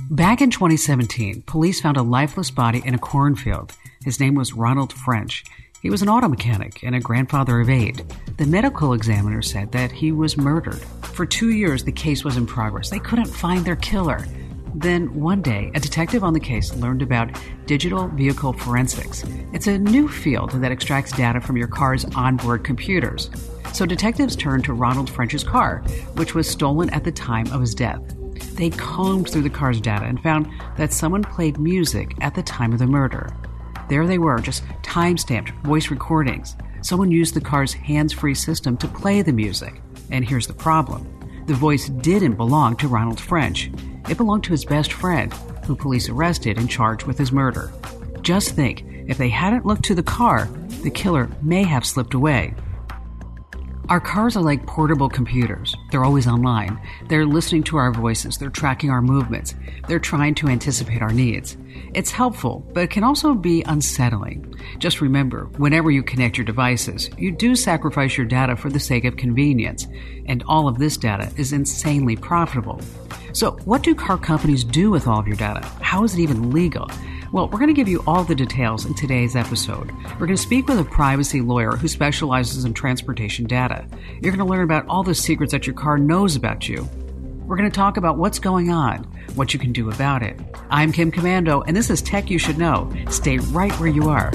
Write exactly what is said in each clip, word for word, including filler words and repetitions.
Back in twenty seventeen, police found a lifeless body in a cornfield. His name was Ronald French. He was an auto mechanic and a grandfather of eight. The medical examiner said that he was murdered. For two years, the case was in progress. They couldn't find their killer. Then one day, a detective on the case learned about digital vehicle forensics. It's a new field that extracts data from your car's onboard computers. So detectives turned to Ronald French's car, which was stolen at the time of his death. They combed through the car's data and found that someone played music at the time of the murder. There they were, just time-stamped voice recordings. Someone used the car's hands-free system to play the music. And here's the problem. The voice didn't belong to Ronald French. It belonged to his best friend, who police arrested and charged with his murder. Just think, if they hadn't looked to the car, the killer may have slipped away. Our cars are like portable computers. They're always online. They're listening to our voices. They're tracking our movements. They're trying to anticipate our needs. It's helpful, but it can also be unsettling. Just remember, whenever you connect your devices, you do sacrifice your data for the sake of convenience. And all of this data is insanely profitable. So what do car companies do with all of your data? How is it even legal? Well, we're going to give you all the details in today's episode. We're going to speak with a privacy lawyer who specializes in transportation data. You're going to learn about all the secrets that your car knows about you. We're going to talk about what's going on, what you can do about it. I'm Kim Komando, and this is Tech You Should Know. Stay right where you are.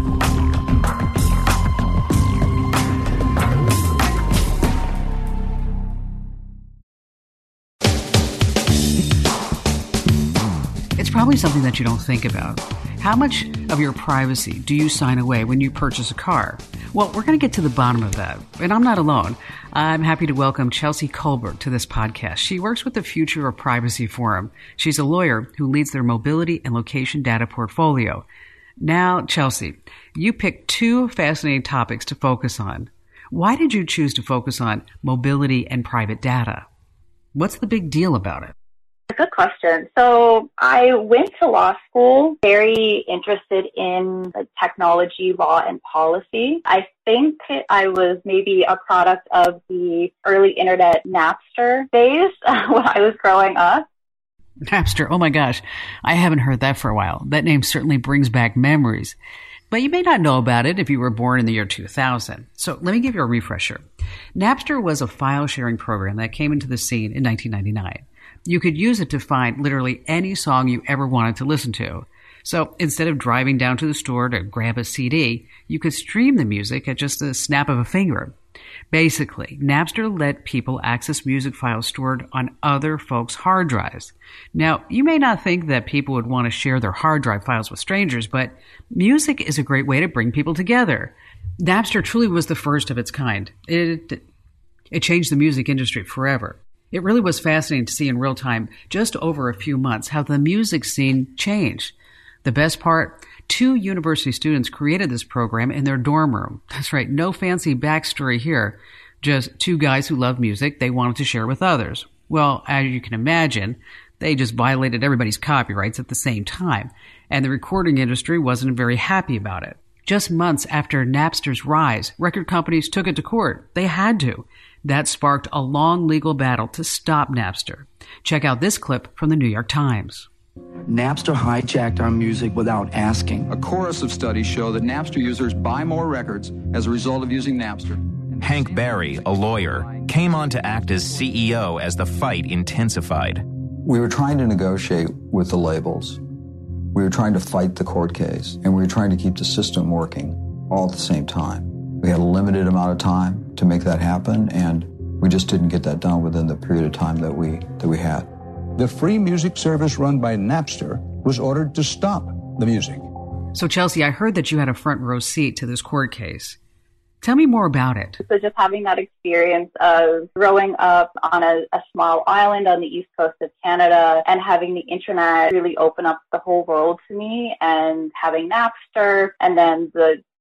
It's probably something that you don't think about. How much of your privacy do you sign away when you purchase a car? Well, we're going to get to the bottom of that. And I'm not alone. I'm happy to welcome Chelsea Colbert to this podcast. She works with the Future of Privacy Forum. She's a lawyer who leads their mobility and location data portfolio. Now, Chelsea, you picked two fascinating topics to focus on. Why did you choose to focus on mobility and private data? What's the big deal about it? Good question. So I went to law school very interested in like, technology, law, and policy. I think I was maybe a product of the early internet Napster days when I was growing up. Napster, oh my gosh, I haven't heard that for a while. That name certainly brings back memories. But you may not know about it if you were born in the year two thousand. So let me give you a refresher. Napster was a file-sharing program that came into the scene in nineteen ninety-nine. You could use it to find literally any song you ever wanted to listen to. So instead of driving down to the store to grab a C D, you could stream the music at just a snap of a finger. Basically, Napster let people access music files stored on other folks' hard drives. Now, you may not think that people would want to share their hard drive files with strangers, but music is a great way to bring people together. Napster truly was the first of its kind. It, it changed the music industry forever. It really was fascinating to see in real time, just over a few months, how the music scene changed. The best part, two university students created this program in their dorm room. That's right, no fancy backstory here. Just two guys who love music they wanted to share with others. Well, as you can imagine, they just violated everybody's copyrights at the same time, and the recording industry wasn't very happy about it. Just months after Napster's rise, record companies took it to court. They had to. That sparked a long legal battle to stop Napster. Check out this clip from the New York Times. Napster hijacked our music without asking. A chorus of studies show that Napster users buy more records as a result of using Napster. Hank Barry, a lawyer, came on to act as C E O as the fight intensified. We were trying to negotiate with the labels. We were trying to fight the court case, and we were trying to keep the system working all at the same time. We had a limited amount of time to make that happen, and we just didn't get that done within the period of time that we that we had. The free music service run by Napster was ordered to stop the music. So, Chelsea, I heard that you had a front row seat to this court case. Tell me more about it. So just having that experience of growing up on a, a small island on the east coast of Canada and having the internet really open up the whole world to me, and having Napster and then the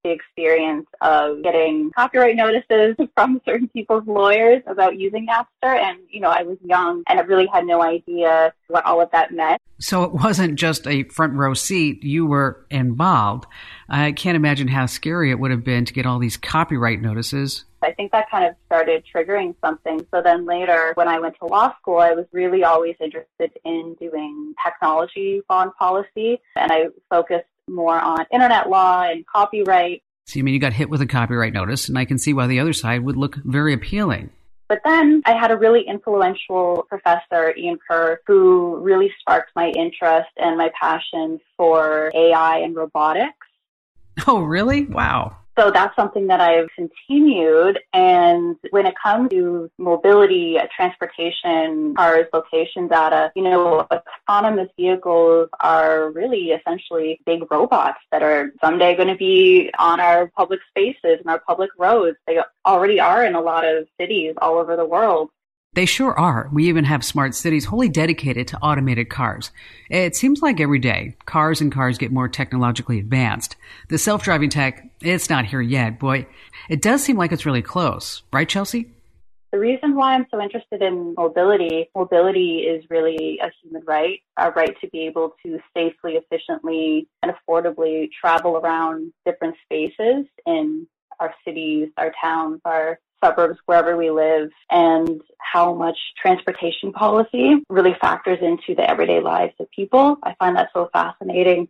the experience of getting copyright notices from certain people's lawyers about using Napster. And, you know, I was young and I really had no idea what all of that meant. So it wasn't just a front row seat. You were involved. I can't imagine how scary it would have been to get all these copyright notices. I think that kind of started triggering something. So then later, when I went to law school, I was really always interested in doing technology law and policy. And I focused more on internet law and copyright. So you mean you got hit with a copyright notice, and I can see why the other side would look very appealing. But then I had a really influential professor, Ian Kerr, who really sparked my interest and my passion for A I and robotics. Oh, really? Wow. So that's something that I've continued. And when it comes to mobility, transportation, cars, location data, you know, autonomous vehicles are really essentially big robots that are someday going to be on our public spaces and our public roads. They already are in a lot of cities all over the world. They sure are. We even have smart cities wholly dedicated to automated cars. It seems like every day, cars and cars get more technologically advanced. The self-driving tech, it's not here yet. Boy, it does seem like it's really close. Right, Chelsea? The reason why I'm so interested in mobility, mobility is really a human right, a right to be able to safely, efficiently, and affordably travel around different spaces in our cities, our towns, our suburbs, wherever we live, and how much transportation policy really factors into the everyday lives of people. I find that so fascinating.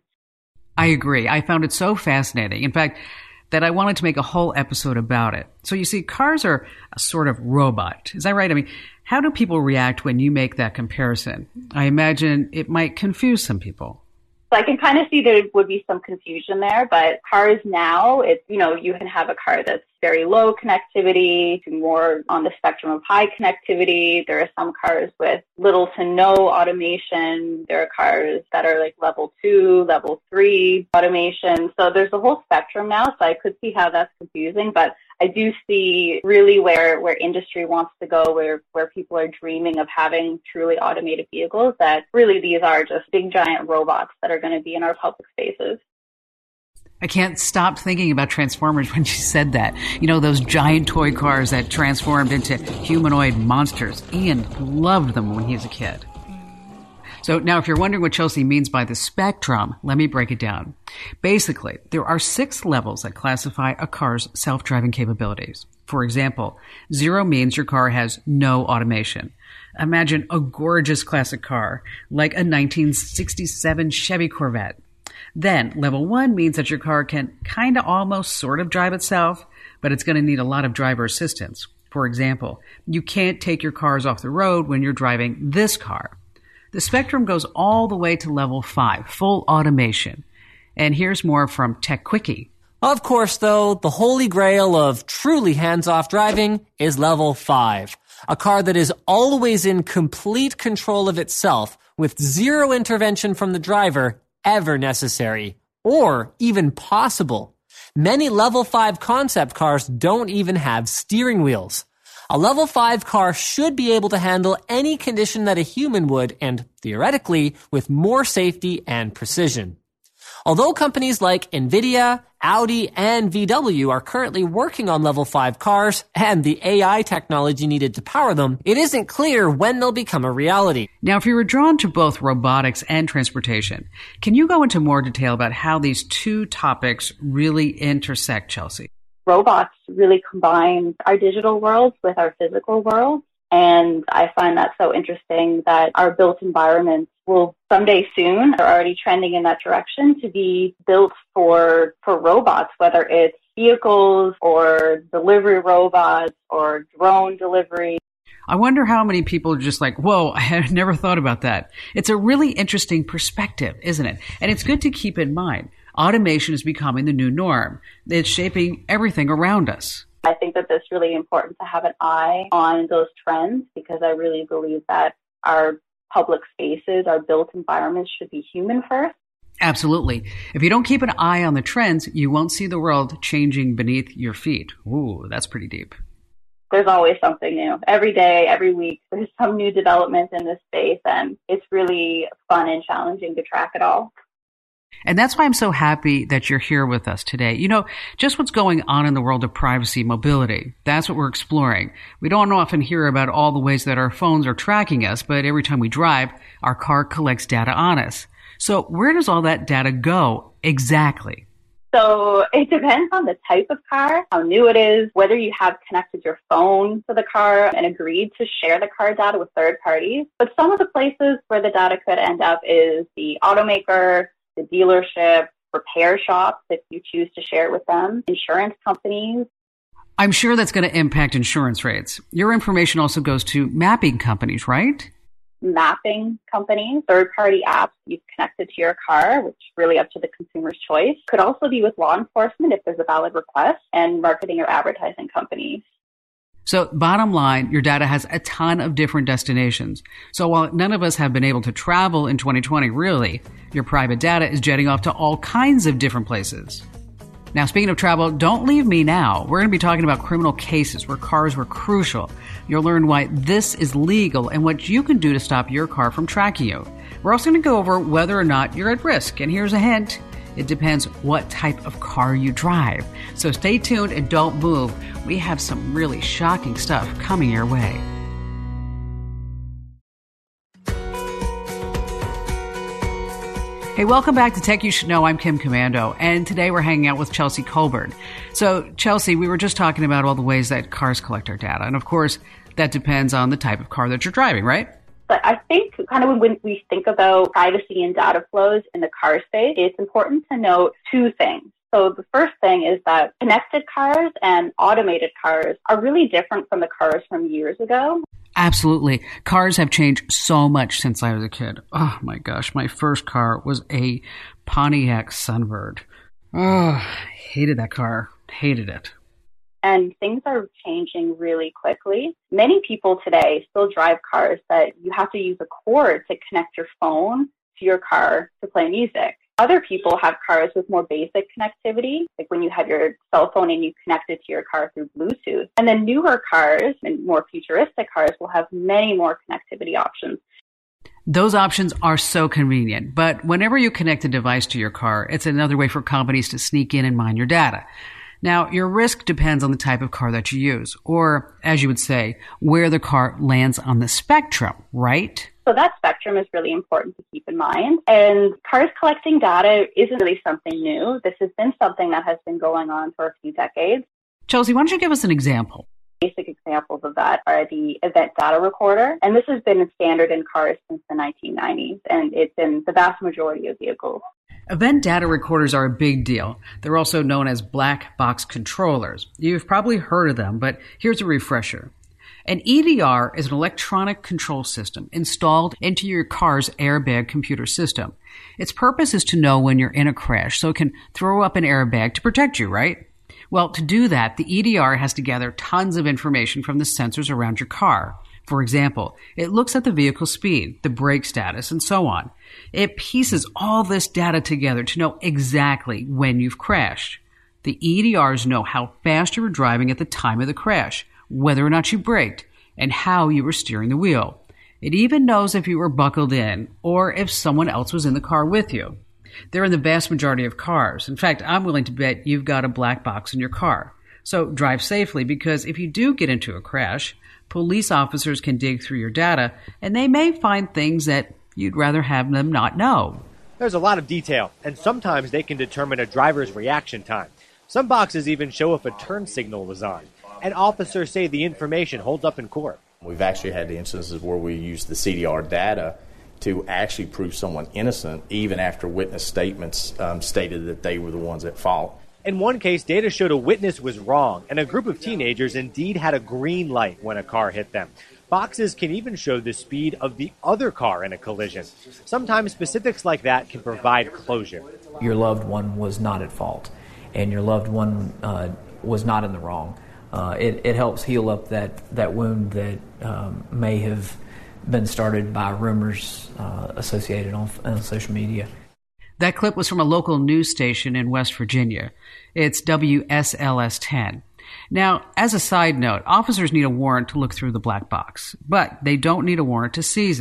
I agree. I found it so fascinating. In fact, that I wanted to make a whole episode about it. So you see, cars are a sort of robot. Is that right? I mean, how do people react when you make that comparison? I imagine it might confuse some people. So I can kind of see there would be some confusion there, but cars now, it's, you know, you can have a car that's very low connectivity to more on the spectrum of high connectivity. There are some cars with little to no automation. There are cars that are like level two, level three automation. So there's a whole spectrum now. So I could see how that's confusing, but I do see really where, where industry wants to go, where, where people are dreaming of having truly automated vehicles, that really these are just big giant robots that are going to be in our public spaces. I can't stop thinking about Transformers when she said that. You know, those giant toy cars that transformed into humanoid monsters. Ian loved them when he was a kid. So now if you're wondering what Chelsea means by the spectrum, let me break it down. Basically, there are six levels that classify a car's self-driving capabilities. For example, zero means your car has no automation. Imagine a gorgeous classic car, like a nineteen sixty-seven Chevy Corvette. Then, level one means that your car can kind of almost sort of drive itself, but it's going to need a lot of driver assistance. For example, you can't take your cars off the road when you're driving this car. The spectrum goes all the way to level five, full automation. And here's more from Tech Quickie. Of course, though, the holy grail of truly hands-off driving is level five. A car that is always in complete control of itself with zero intervention from the driver ever necessary or even possible. Many level five concept cars don't even have steering wheels. A level five car should be able to handle any condition that a human would, and theoretically, with more safety and precision. Although companies like NVIDIA, Audi, and V W are currently working on level five cars and the A I technology needed to power them, it isn't clear when they'll become a reality. Now, if you were drawn to both robotics and transportation, can you go into more detail about how these two topics really intersect, Chelsea? Robots really combine our digital worlds with our physical worlds. And I find that so interesting that our built environments will someday soon, are already trending in that direction, to be built for, for robots, whether it's vehicles or delivery robots or drone delivery. I wonder how many people are just like, whoa, I had never thought about that. It's a really interesting perspective, isn't it? And it's good to keep in mind. Automation is becoming the new norm. It's shaping everything around us. I think that it's really important to have an eye on those trends because I really believe that our public spaces, our built environments should be human first. Absolutely. If you don't keep an eye on the trends, you won't see the world changing beneath your feet. Ooh, that's pretty deep. There's always something new. Every day, every week, there's some new development in this space, and it's really fun and challenging to track it all. And that's why I'm so happy that you're here with us today. You know, just what's going on in the world of privacy mobility. That's what we're exploring. We don't often hear about all the ways that our phones are tracking us, but every time we drive, our car collects data on us. So where does all that data go exactly? So it depends on the type of car, how new it is, whether you have connected your phone to the car and agreed to share the car data with third parties. But some of the places where the data could end up is the automaker, the dealership, repair shops, if you choose to share it with them, insurance companies. I'm sure that's going to impact insurance rates. Your information also goes to mapping companies, right? Mapping companies, third-party apps you've connected to your car, which is really up to the consumer's choice. Could also be with law enforcement if there's a valid request, and marketing or advertising companies. So bottom line, your data has a ton of different destinations. So while none of us have been able to travel in twenty twenty, really, your private data is jetting off to all kinds of different places. Now, speaking of travel, don't leave me now. We're going to be talking about criminal cases where cars were crucial. You'll learn why this is legal and what you can do to stop your car from tracking you. We're also going to go over whether or not you're at risk. And here's a hint. It depends what type of car you drive. So stay tuned and don't move. We have some really shocking stuff coming your way. Hey, welcome back to Tech You Should Know. I'm Kim Commando, and today we're hanging out with Chelsea Colburn. So, Chelsea, we were just talking about all the ways that cars collect our data, and of course, that depends on the type of car that you're driving, right? But I think kind of when we think about privacy and data flows in the car space, it's important to note two things. So the first thing is that connected cars and automated cars are really different from the cars from years ago. Absolutely. Cars have changed so much since I was a kid. Oh my gosh, my first car was a Pontiac Sunbird. Oh, hated that car. Hated it. And things are changing really quickly. Many people today still drive cars that you have to use a cord to connect your phone to your car to play music. Other people have cars with more basic connectivity, like when you have your cell phone and you connect it to your car through Bluetooth. And then newer cars and more futuristic cars will have many more connectivity options. Those options are so convenient, but whenever you connect a device to your car, it's another way for companies to sneak in and mine your data. Now, your risk depends on the type of car that you use, or, as you would say, where the car lands on the spectrum, right? So that spectrum is really important to keep in mind. And cars collecting data isn't really something new. This has been something that has been going on for a few decades. Chelsea, why don't you give us an example? Basic examples of that are the event data recorder. And this has been a standard in cars since the nineteen nineties, and it's in the vast majority of vehicles. Event data recorders are a big deal. They're also known as black box controllers. You've probably heard of them, but here's a refresher. An E D R is an electronic control system installed into your car's airbag computer system. Its purpose is to know when you're in a crash, so it can throw up an airbag to protect you, right? Well, to do that, the E D R has to gather tons of information from the sensors around your car. For example, it looks at the vehicle speed, the brake status, and so on. It pieces all this data together to know exactly when you've crashed. The E D Rs know how fast you were driving at the time of the crash, whether or not you braked, and how you were steering the wheel. It even knows if you were buckled in or if someone else was in the car with you. They're in the vast majority of cars. In fact, I'm willing to bet you've got a black box in your car. So drive safely, because if you do get into a crash, police officers can dig through your data, and they may find things that you'd rather have them not know. There's a lot of detail, and sometimes they can determine a driver's reaction time. Some boxes even show if a turn signal was on. And officers say the information holds up in court. We've actually had the instances where we use the C D R data to actually prove someone innocent, even after witness statements um, stated that they were the ones at fault. In one case, data showed a witness was wrong, and a group of teenagers indeed had a green light when a car hit them. Boxes can even show the speed of the other car in a collision. Sometimes specifics like that can provide closure. Your loved one was not at fault, and your loved one uh, was not in the wrong. Uh, it, it helps heal up that, that wound that um, may have been started by rumors uh, associated on, on social media. That clip was from a local news station in West Virginia. It's W S L S ten. Now, as a side note, officers need a warrant to look through the black box, but they don't need a warrant to seize it.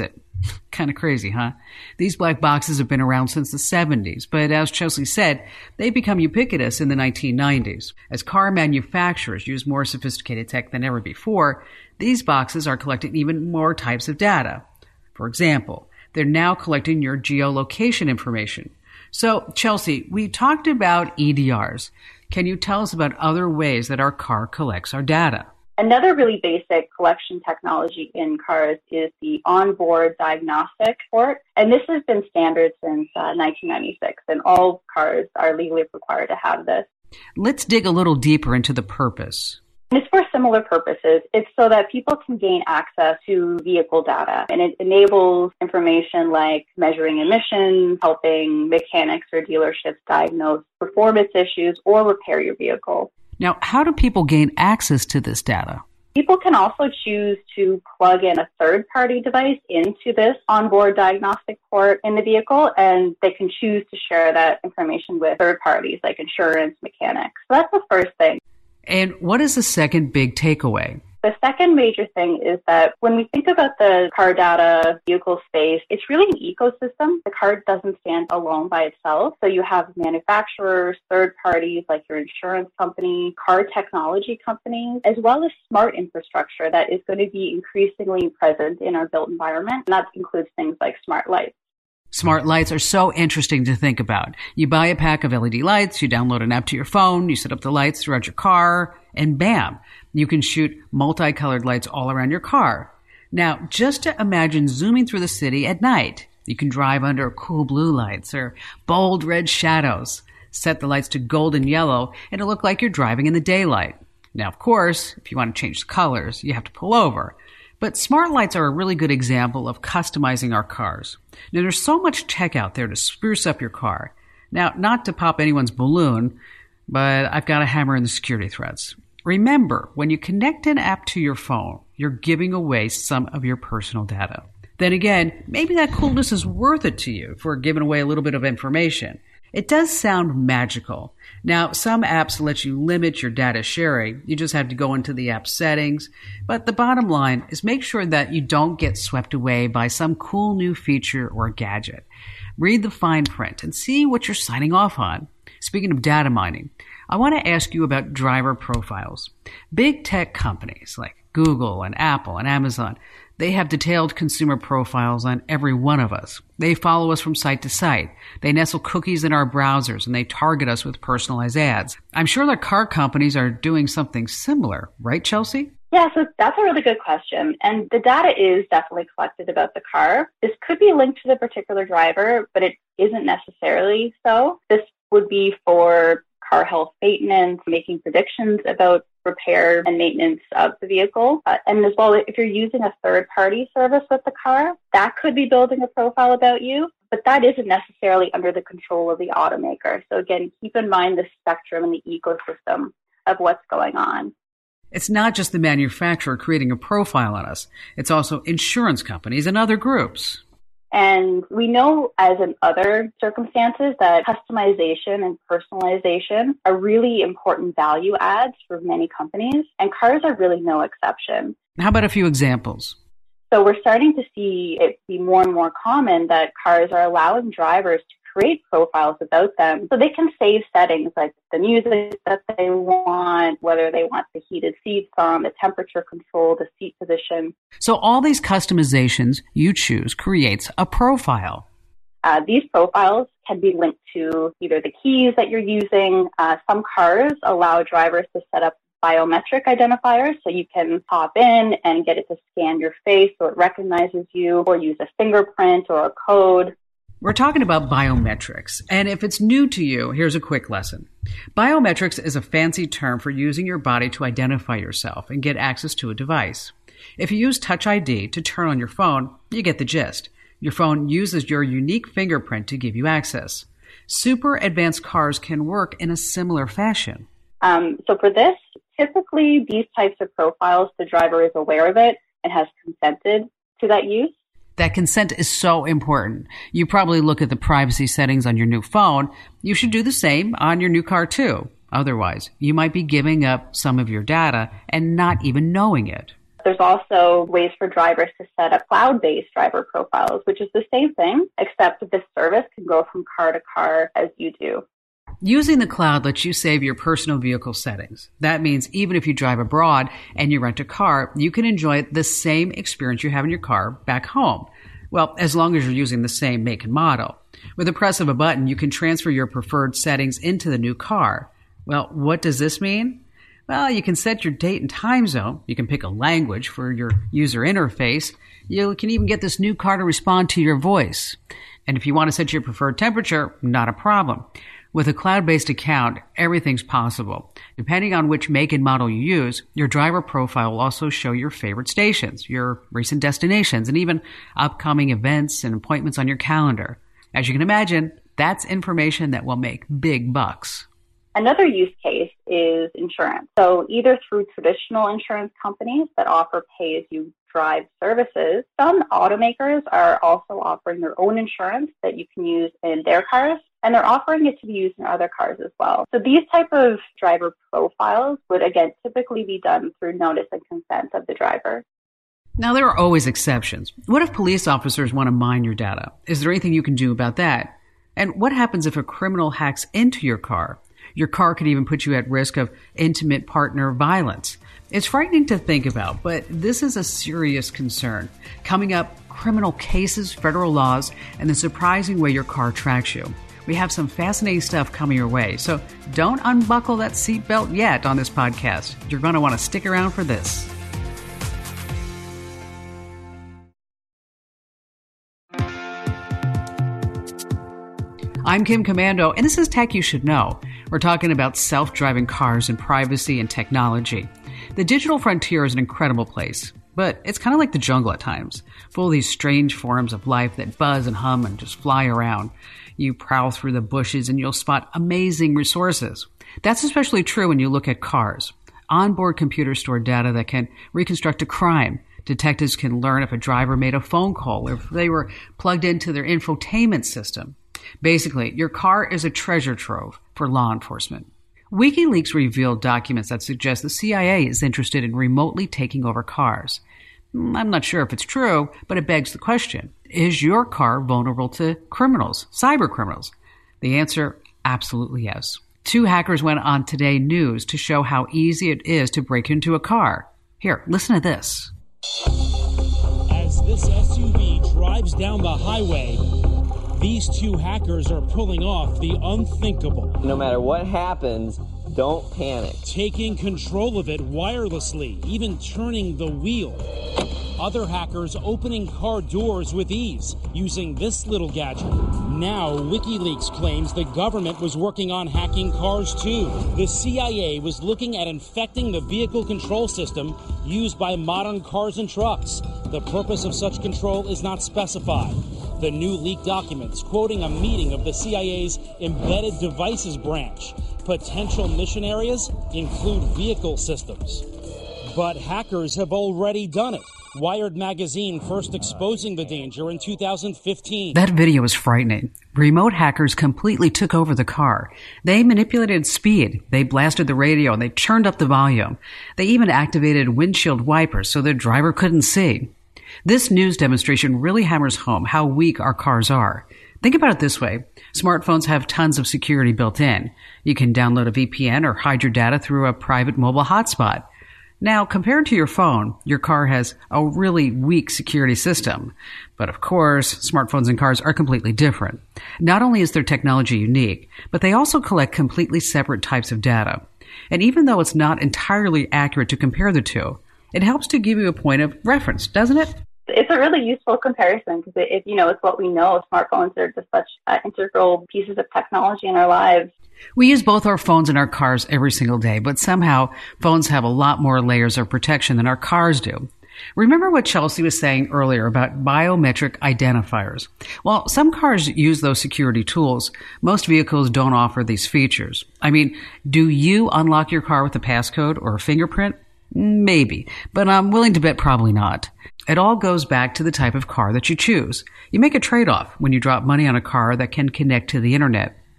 Kind of crazy, huh? These black boxes have been around since the seventies, but as Chelsea said, they've become ubiquitous in the nineteen nineties. As car manufacturers use more sophisticated tech than ever before, these boxes are collecting even more types of data. For example, they're now collecting your geolocation information. So, Chelsea, we talked about E D Rs. Can you tell us about other ways that our car collects our data? Another really basic collection technology in cars is the onboard diagnostic port. And this has been standard since uh, nineteen ninety-six, and all cars are legally required to have this. Let's dig a little deeper into the purpose. It's for similar purposes. It's so that people can gain access to vehicle data, and it enables information like measuring emissions, helping mechanics or dealerships diagnose performance issues, or repair your vehicle. Now, how do people gain access to this data? People can also choose to plug in a third-party device into this onboard diagnostic port in the vehicle, and they can choose to share that information with third parties like insurance, mechanics. So that's the first thing. And what is the second big takeaway? The second major thing is that when we think about the car data vehicle space, it's really an ecosystem. The car doesn't stand alone by itself. So you have manufacturers, third parties like your insurance company, car technology companies, as well as smart infrastructure that is going to be increasingly present in our built environment. And that includes things like smart lights. Smart lights are so interesting to think about. You buy a pack of L E D lights, you download an app to your phone, you set up the lights throughout your car, and bam, you can shoot multicolored lights all around your car. Now, just to imagine zooming through the city at night. You can drive under cool blue lights or bold red shadows. Set the lights to golden yellow, and it'll look like you're driving in the daylight. Now, of course, if you want to change the colors, you have to pull over. But smart lights are a really good example of customizing our cars. Now, there's so much tech out there to spruce up your car. Now, not to pop anyone's balloon, but I've got a hammer in the security threads. Remember, when you connect an app to your phone, you're giving away some of your personal data. Then again, maybe that coolness is worth it to you for giving away a little bit of information. It does sound magical. Now, some apps let you limit your data sharing. You just have to go into the app settings. But the bottom line is make sure that you don't get swept away by some cool new feature or gadget. Read the fine print and see what you're signing off on. Speaking of data mining, I want to ask you about driver profiles. Big tech companies like Google and Apple and Amazon, they have detailed consumer profiles on every one of us. They follow us from site to site. They nestle cookies in our browsers, and they target us with personalized ads. I'm sure that car companies are doing something similar, right, Chelsea? Yeah, so that's a really good question. And the data is definitely collected about the car. This could be linked to the particular driver, but it isn't necessarily so. This would be for car health maintenance, making predictions about repair and maintenance of the vehicle. Uh, and as well, if you're using a third-party service with the car, that could be building a profile about you, but that isn't necessarily under the control of the automaker. So again, keep in mind the spectrum and the ecosystem of what's going on. It's not just the manufacturer creating a profile on us. It's also insurance companies and other groups. And we know, as in other circumstances, that customization and personalization are really important value adds for many companies, and cars are really no exception. How about a few examples? So we're starting to see it be more and more common that cars are allowing drivers to create profiles about them so they can save settings like the music that they want, whether they want the heated seats on, the temperature control, the seat position. So all these customizations you choose creates a profile. Uh, these profiles can be linked to either the keys that you're using. Uh, some cars allow drivers to set up biometric identifiers, so you can pop in and get it to scan your face so it recognizes you, or use a fingerprint or a code. We're talking about biometrics, and if it's new to you, here's a quick lesson. Biometrics is a fancy term for using your body to identify yourself and get access to a device. If you use Touch I D to turn on your phone, you get the gist. Your phone uses your unique fingerprint to give you access. Super advanced cars can work in a similar fashion. Um, so for this, typically these types of profiles, the driver is aware of it and has consented to that use. That consent is so important. You probably look at the privacy settings on your new phone. You should do the same on your new car too. Otherwise, you might be giving up some of your data and not even knowing it. There's also ways for drivers to set up cloud-based driver profiles, which is the same thing, except this service can go from car to car as you do. Using the cloud lets you save your personal vehicle settings. That means even if you drive abroad and you rent a car, you can enjoy the same experience you have in your car back home. Well, as long as you're using the same make and model. With the press of a button, you can transfer your preferred settings into the new car. Well, what does this mean? Well, you can set your date and time zone. You can pick a language for your user interface. You can even get this new car to respond to your voice. And if you want to set your preferred temperature, not a problem. With a cloud-based account, everything's possible. Depending on which make and model you use, your driver profile will also show your favorite stations, your recent destinations, and even upcoming events and appointments on your calendar. As you can imagine, that's information that will make big bucks. Another use case is insurance. So either through traditional insurance companies that offer pay-as-you-drive services, some automakers are also offering their own insurance that you can use in their cars, and they're offering it to be used in other cars as well. So these type of driver profiles would, again, typically be done through notice and consent of the driver. Now, there are always exceptions. What if police officers want to mine your data? Is there anything you can do about that? And what happens if a criminal hacks into your car? Your car could even put you at risk of intimate partner violence. It's frightening to think about, but this is a serious concern. Coming up, criminal cases, federal laws, and the surprising way your car tracks you. We have some fascinating stuff coming your way, so don't unbuckle that seatbelt yet on this podcast. You're going to want to stick around for this. I'm Kim Komando, and this is Tech You Should Know. We're talking about self-driving cars and privacy and technology. The digital frontier is an incredible place, but it's kind of like the jungle at times, full of these strange forms of life that buzz and hum and just fly around. You prowl through the bushes and you'll spot amazing resources. That's especially true when you look at cars. Onboard computers store data that can reconstruct a crime. Detectives can learn if a driver made a phone call or if they were plugged into their infotainment system. Basically, your car is a treasure trove for law enforcement. WikiLeaks revealed documents that suggest the C I A is interested in remotely taking over cars. I'm not sure if it's true, but it begs the question, is your car vulnerable to criminals, cyber criminals? The answer, absolutely yes. Two hackers went on Today News to show how easy it is to break into a car. Here, listen to this. As this S U V drives down the highway, these two hackers are pulling off the unthinkable. No matter what happens, don't panic. Taking control of it wirelessly, even turning the wheel. Other hackers opening car doors with ease using this little gadget. Now, WikiLeaks claims the government was working on hacking cars too. The C I A was looking at infecting the vehicle control system used by modern cars and trucks. The purpose of such control is not specified. The new leaked documents quoting a meeting of the C I A's Embedded Devices branch. Potential mission areas include vehicle systems. But hackers have already done it. Wired magazine first exposing the danger in two thousand fifteen. That video was frightening. Remote hackers completely took over the car. They manipulated speed. They blasted the radio and they turned up the volume. They even activated windshield wipers so the driver couldn't see. This news demonstration really hammers home how weak our cars are. Think about it this way. Smartphones have tons of security built in. You can download a V P N or hide your data through a private mobile hotspot. Now, compared to your phone, your car has a really weak security system. But of course, smartphones and cars are completely different. Not only is their technology unique, but they also collect completely separate types of data. And even though it's not entirely accurate to compare the two, it helps to give you a point of reference, doesn't it? It's a really useful comparison because, it, you know, it's what we know. Smartphones are just such uh, integral pieces of technology in our lives. We use both our phones and our cars every single day, but somehow phones have a lot more layers of protection than our cars do. Remember what Chelsea was saying earlier about biometric identifiers? Well, some cars use those security tools. Most vehicles don't offer these features. I mean, do you unlock your car with a passcode or a fingerprint? Maybe, but I'm willing to bet probably not. It all goes back to the type of car that you choose. You make a trade-off when you drop money on a car that can connect to the internet.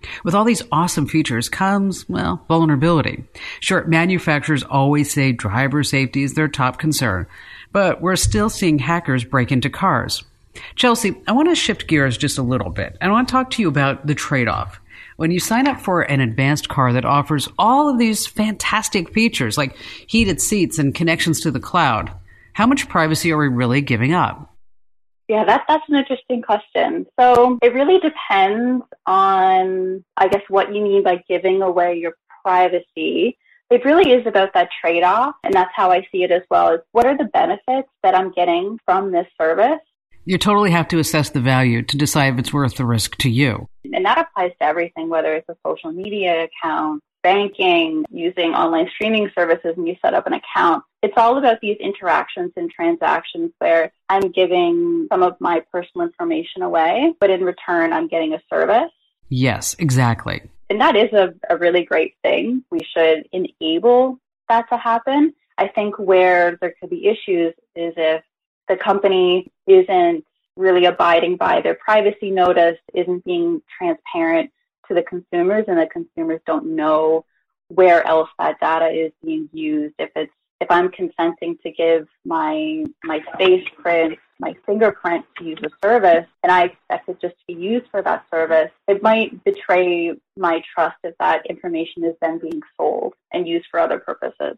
With all these awesome features comes, well, vulnerability. Sure, manufacturers always say driver safety is their top concern, but we're still seeing hackers break into cars. Chelsea, I want to shift gears just a little bit, and I want to talk to you about the trade-off. When you sign up for an advanced car that offers all of these fantastic features like heated seats and connections to the cloud, how much privacy are we really giving up? Yeah, that, that's an interesting question. So it really depends on, I guess, what you mean by giving away your privacy. It really is about that trade-off, and that's how I see it as well. Is what are the benefits that I'm getting from this service? You totally have to assess the value to decide if it's worth the risk to you. And that applies to everything, whether it's a social media account, banking, using online streaming services, and you set up an account. It's all about these interactions and transactions where I'm giving some of my personal information away, but in return, I'm getting a service. Yes, exactly. And that is a, a really great thing. We should enable that to happen. I think where there could be issues is if the company isn't really abiding by their privacy notice, isn't being transparent to the consumers, and the consumers don't know where else that data is being used. If it's if I'm consenting to give my my face print, my fingerprint to use a service, and I expect it just to be used for that service, it might betray my trust if that information is then being sold and used for other purposes.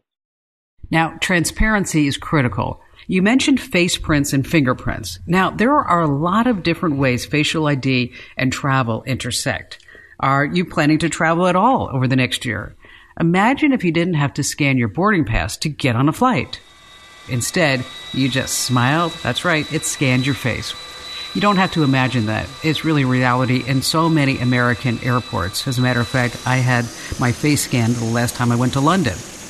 Now, transparency is critical. You mentioned face prints and fingerprints. Now, there are a lot of different ways facial I D and travel intersect. Are you planning to travel at all over the next year? Imagine if you didn't have to scan your boarding pass to get on a flight. Instead, you just smiled. That's right, it scanned your face. You don't have to imagine that. It's really reality in so many American airports. As a matter of fact, I had my face scanned the last time I went to London.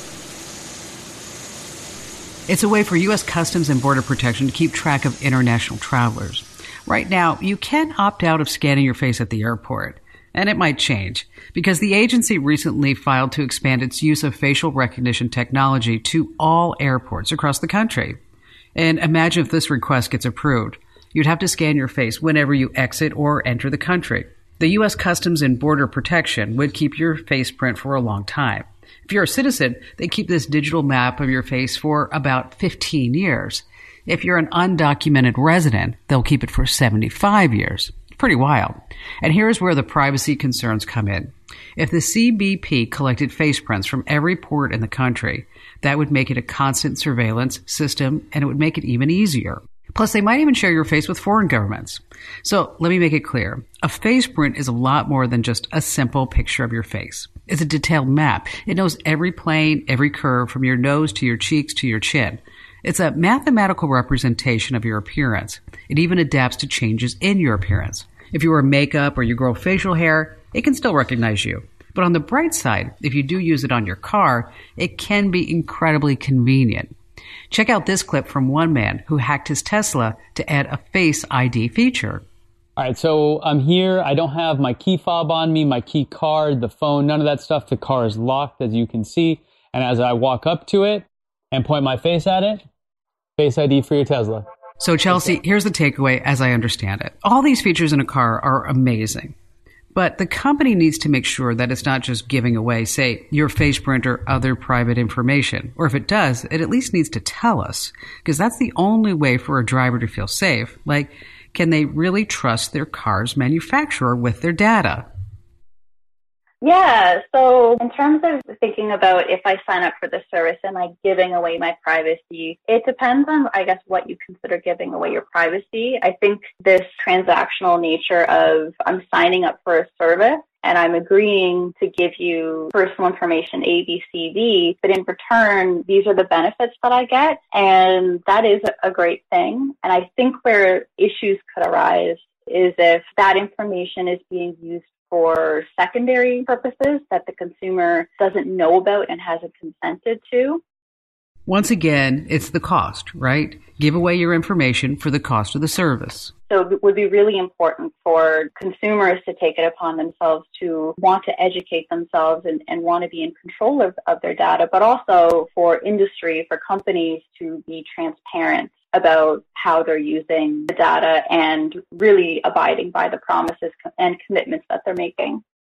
It's a way for U S Customs and Border Protection to keep track of international travelers. Right now, you can opt out of scanning your face at the airport, and it might change because the agency recently filed to expand its use of facial recognition technology to all airports across the country. And imagine if this request gets approved. You'd have to scan your face whenever you exit or enter the country. The U S Customs and Border Protection would keep your face print for a long time. If you're a citizen, they keep this digital map of your face for about fifteen years. If you're an undocumented resident, they'll keep it for seventy-five years. Pretty wild. And here's where the privacy concerns come in. If the C B P collected face prints from every port in the country, that would make it a constant surveillance system, and it would make it even easier. Plus, they might even share your face with foreign governments. So let me make it clear. A face print is a lot more than just a simple picture of your face. It's a detailed map. It knows every plane, every curve, from your nose to your cheeks to your chin. It's a mathematical representation of your appearance. It even adapts to changes in your appearance. If you wear makeup or you grow facial hair, it can still recognize you. But on the bright side, if you do use it on your car, it can be incredibly convenient. Check out this clip from one man who hacked his Tesla to add a Face I D feature. All right, so I'm here. I don't have my key fob on me, my key card, the phone, none of that stuff. The car is locked, as you can see. And as I walk up to it and point my face at it, Face I D for your Tesla. So, Chelsea, here's the takeaway as I understand it. All these features in a car are amazing. But the company needs to make sure that it's not just giving away, say, your face print or other private information. Or if it does, it at least needs to tell us, because that's the only way for a driver to feel safe. Like, can they really trust their car's manufacturer with their data? Yeah, so in terms of thinking about if I sign up for the service, am I giving away my privacy? It depends on, I guess, what you consider giving away your privacy. I think this transactional nature of I'm signing up for a service and I'm agreeing to give you personal information A, B, C, D, but in return, these are the benefits that I get, and that is a great thing. And I think where issues could arise is if that information is being used for secondary purposes that the consumer doesn't know about and hasn't consented to. Once again, it's the cost, right? Give away your information for the cost of the service. So it would be really important for consumers to take it upon themselves to want to educate themselves and, and want to be in control of, of their data, but also for industry, for companies to be transparent about how they're using the data and really abiding by the promises and commitments that they're making.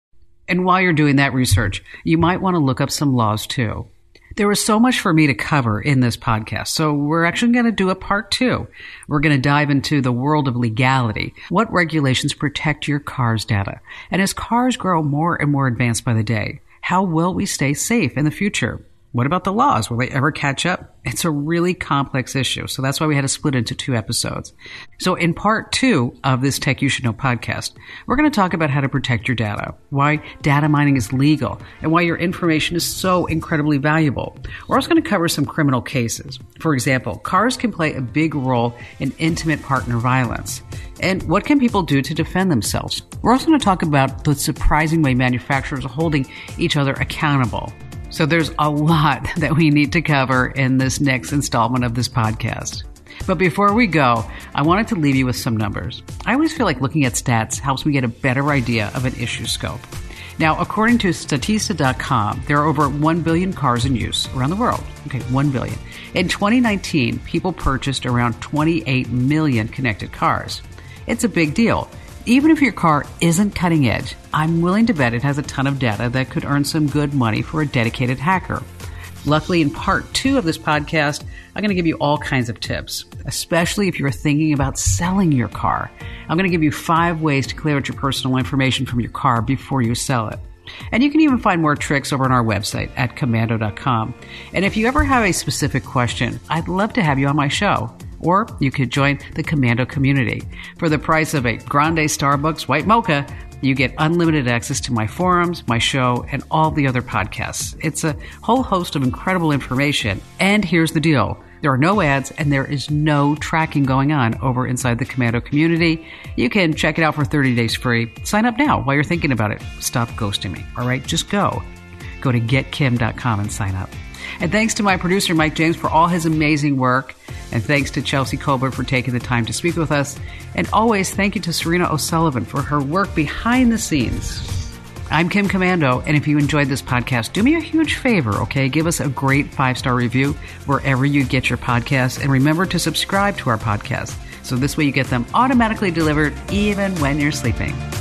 And while you're doing that research, you might want to look up some laws too. There was so much for me to cover in this podcast, so we're actually going to do a part two. We're going to dive into the world of legality, what regulations protect your car's data, and as cars grow more and more advanced by the day, how will we stay safe in the future? What about the laws? Will they ever catch up? It's a really complex issue, so that's why we had to split into two episodes. So in part two of this Tech You Should Know podcast, we're going to talk about how to protect your data, why data mining is legal, and why your information is so incredibly valuable. We're also going to cover some criminal cases. For example, cars can play a big role in intimate partner violence. And what can people do to defend themselves? We're also going to talk about the surprising way manufacturers are holding each other accountable. So there's a lot that we need to cover in this next installment of this podcast. But before we go, I wanted to leave you with some numbers. I always feel like looking at stats helps me get a better idea of an issue scope. Now, according to Statista dot com, there are over one billion cars in use around the world. Okay, one billion. In twenty nineteen, people purchased around twenty-eight million connected cars. It's a big deal. Even if your car isn't cutting edge, I'm willing to bet it has a ton of data that could earn some good money for a dedicated hacker. Luckily, in part two of this podcast, I'm going to give you all kinds of tips, especially if you're thinking about selling your car. I'm going to give you five ways to clear out your personal information from your car before you sell it. And you can even find more tricks over on our website at komando dot com. And if you ever have a specific question, I'd love to have you on my show. Or you could join the Komando community. For the price of a Grande Starbucks White Mocha, you get unlimited access to my forums, my show, and all the other podcasts. It's a whole host of incredible information. And here's the deal. There are no ads and there is no tracking going on over inside the Komando community. You can check it out for thirty days free. Sign up now while you're thinking about it. Stop ghosting me, all right? Just go. Go to get kim dot com and sign up. And thanks to my producer, Mike James, for all his amazing work. And thanks to Chelsea Colbert for taking the time to speak with us. And always thank you to Serena O'Sullivan for her work behind the scenes. I'm Kim Komando, and if you enjoyed this podcast, do me a huge favor, okay? Give us a great five-star review wherever you get your podcasts. And remember to subscribe to our podcast, so this way you get them automatically delivered even when you're sleeping.